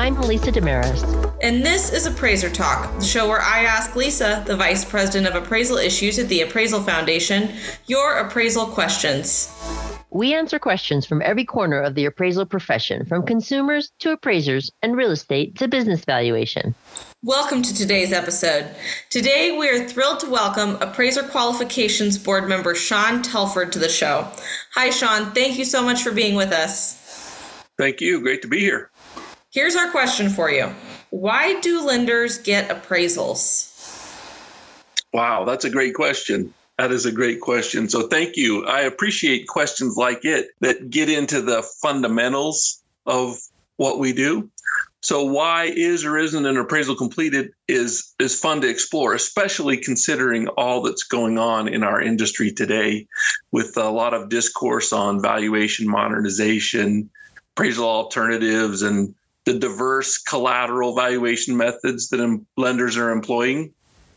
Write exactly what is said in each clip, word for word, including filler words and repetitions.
I'm Lisa Damaris. And this is Appraiser Talk, the show where I ask Lisa, the Vice President of Appraisal Issues at the Appraisal Foundation, your appraisal questions. We answer questions from every corner of the appraisal profession, from consumers to appraisers and real estate to business valuation. Welcome to today's episode. Today, we are thrilled to welcome Appraiser Qualifications Board member Sean Telford to the show. Hi, Sean. Thank you so much for being with us. Thank you. Great to be here. Here's our question for you. Why do lenders get appraisals? Wow, that's a great question. That is a great question. So thank you. I appreciate questions like it that get into the fundamentals of what we do. So why is or isn't an appraisal completed is, is fun to explore, especially considering all that's going on in our industry today with a lot of discourse on valuation modernization, appraisal alternatives, and the diverse collateral valuation methods that em- lenders are employing.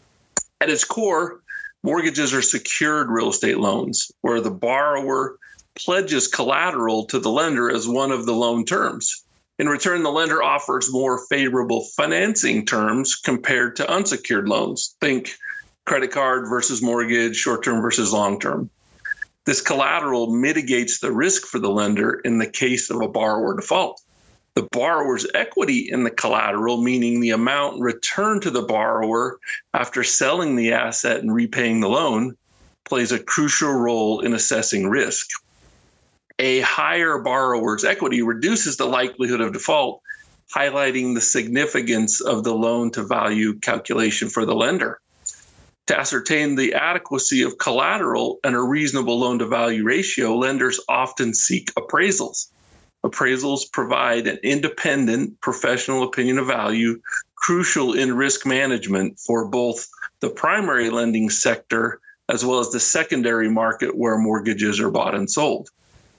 At its core, mortgages are secured real estate loans where the borrower pledges collateral to the lender as one of the loan terms. In return, the lender offers more favorable financing terms compared to unsecured loans. Think credit card versus mortgage, short-term versus long-term. This collateral mitigates the risk for the lender in the case of a borrower default. The borrower's equity in the collateral, meaning the amount returned to the borrower after selling the asset and repaying the loan, plays a crucial role in assessing risk. A higher borrower's equity reduces the likelihood of default, highlighting the significance of the loan-to-value calculation for the lender. To ascertain the adequacy of collateral and a reasonable loan-to-value ratio, lenders often seek appraisals. Appraisals provide an independent professional opinion of value, crucial in risk management for both the primary lending sector as well as the secondary market where mortgages are bought and sold.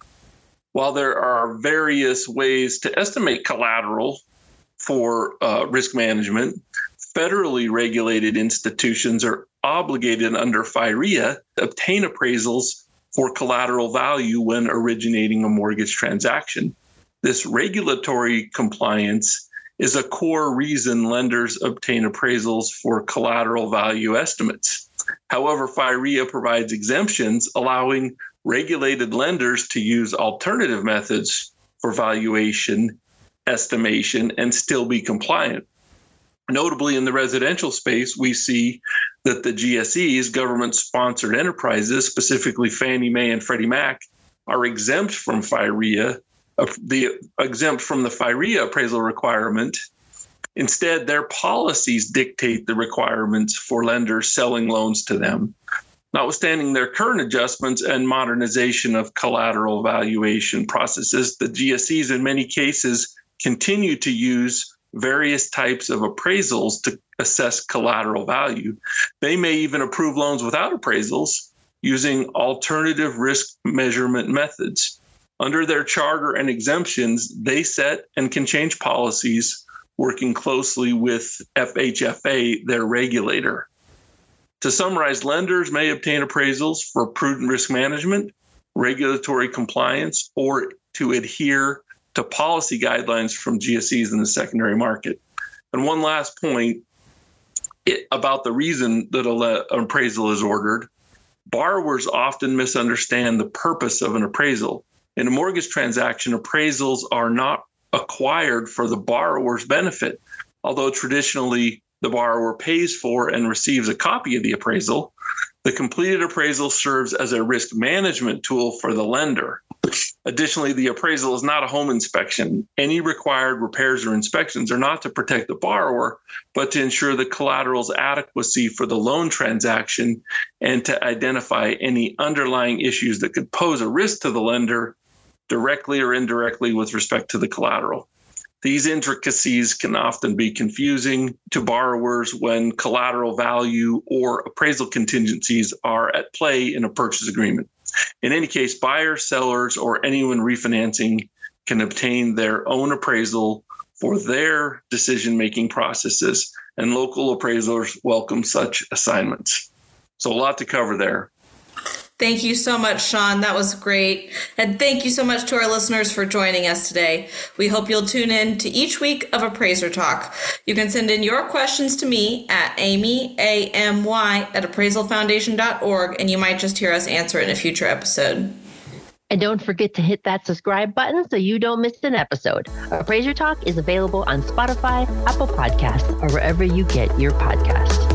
While there are various ways to estimate collateral for uh, risk management, federally regulated institutions are obligated under FIRREA to obtain appraisals for collateral value when originating a mortgage transaction. This regulatory compliance is a core reason lenders obtain appraisals for collateral value estimates. However, FIRREA provides exemptions, allowing regulated lenders to use alternative methods for valuation estimation and still be compliant. Notably, in the residential space, we see that the G S Es, government-sponsored enterprises, specifically Fannie Mae and Freddie Mac, are exempt from FIRREA, uh, the exempt from the FIRREA appraisal requirement. Instead, their policies dictate the requirements for lenders selling loans to them. Notwithstanding their current adjustments and modernization of collateral valuation processes, the G S Es in many cases continue to use various types of appraisals to assess collateral value. They may even approve loans without appraisals using alternative risk measurement methods. Under their charter and exemptions, they set and can change policies, working closely with F H F A, their regulator. To summarize, lenders may obtain appraisals for prudent risk management, regulatory compliance, or to adhere to policy guidelines from G S Es in the secondary market. And one last point it, about the reason that an appraisal is ordered. Borrowers often misunderstand the purpose of an appraisal. In a mortgage transaction, appraisals are not acquired for the borrower's benefit, although traditionally the borrower pays for and receives a copy of the appraisal. The completed appraisal serves as a risk management tool for the lender. Additionally, the appraisal is not a home inspection. Any required repairs or inspections are not to protect the borrower, but to ensure the collateral's adequacy for the loan transaction and to identify any underlying issues that could pose a risk to the lender directly or indirectly with respect to the collateral. These intricacies can often be confusing to borrowers when collateral value or appraisal contingencies are at play in a purchase agreement. In any case, buyers, sellers, or anyone refinancing can obtain their own appraisal for their decision-making processes, and local appraisers welcome such assignments. So a lot to cover there. Thank you so much, Sean. That was great. And thank you so much to our listeners for joining us today. We hope you'll tune in to each week of Appraiser Talk. You can send in your questions to me at Amy, A M Y, at appraisal foundation dot org, and you might just hear us answer it in a future episode. And don't forget to hit that subscribe button so you don't miss an episode. Appraiser Talk is available on Spotify, Apple Podcasts, or wherever you get your podcasts.